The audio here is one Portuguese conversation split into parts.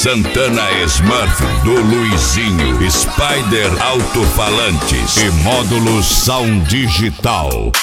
Santana Smurf do Luizinho, Spider Alto-Falantes e módulos Sound Digital.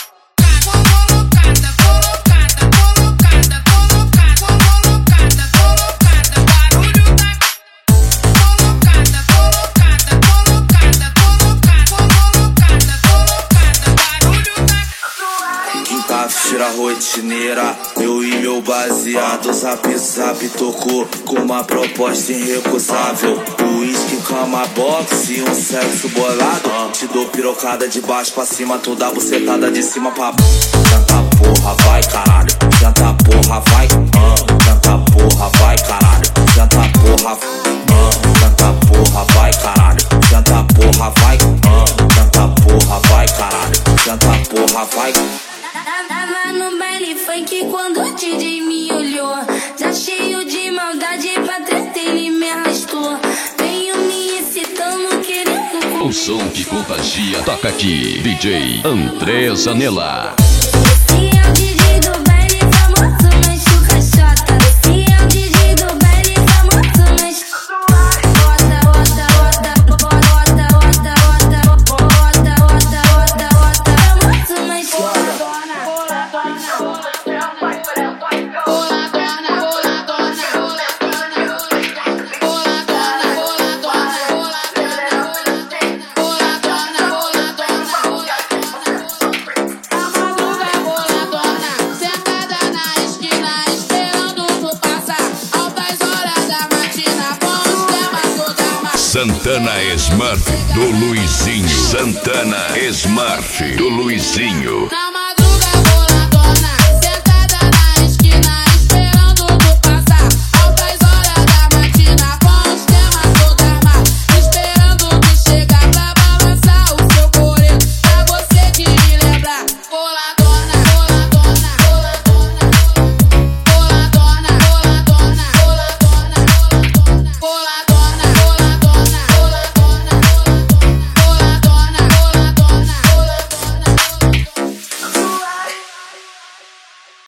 Quinta-feira rotineira, eu e meu baseado, zap tocou com uma proposta irrecusável. Whisky, cama, boxe e um sexo bolado. Te dou pirocada de baixo pra cima, toda bucetada de cima pra senta porra, vai caralho, senta porra, vai, senta porra, vai caralho, senta porra, senta porra, vai caralho, senta porra, vai, senta porra, vai caralho, senta porra, vai. Tava no baile funk quando o DJ me olhou, já cheio de maldade pra treta ele me arrastou. Venho me excitando, querendo O som que contagia, toca aqui, DJ André Zanella. Esse é o DJ do baile famoso na chuca-chota. Esse é o DJ do baile famoso na chuca-chota. Bota, bota, bota, bota, bota, bota, bota, bota, bota, bota, famoso na chuca-chota. Santana Smurf do Luizinho, Santana Smurf do Luizinho.